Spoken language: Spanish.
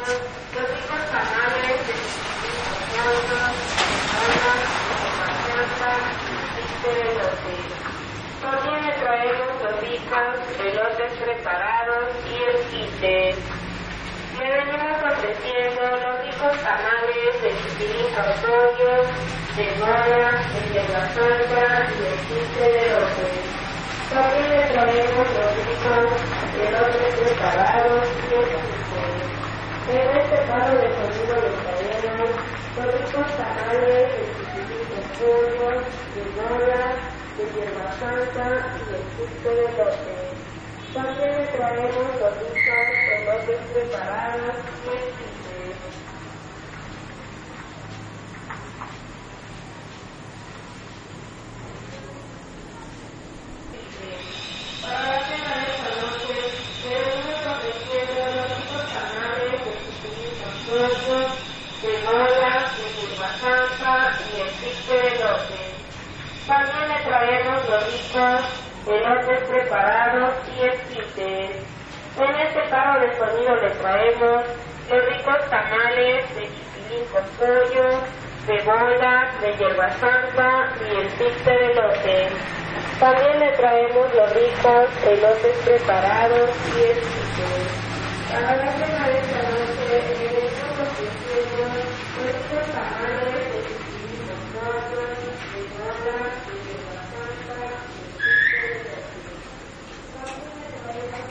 los ricos tamales de pollos, de elote. También le traemos los ricos elotes preparados y esquites. Le venimos ofreciendo los ricos tamales de chipilín con pollo, cebolla, de hierba santa y esquite de elote. También le traemos los ricos elotes preparados y esquites. En este palo de sonido le traemos los ricos tamales de chipilín con pollo, cebolla, de hierba santa y esquite de elote. También le traemos los ricos elotes preparados y esquites. Para la cena de esta noche, le venimos ofreciendo los ricos tamales de chipilín con pollo, cebolla, de hierba santa y esquite de elote. También le traemos los ricos elotes preparados y esquites. En este carro de sonido le traemos los ricos tamales de chipilín con pollo, cebolla, de hierba santa y esquite de elote. También le traemos los ricos elotes preparados y esquites. Para la cena de esta noche le venimos ofreciendo los ricos tamales de chipilín con pollo, cebolla, de hierba santa y esquite de elote. También le traemos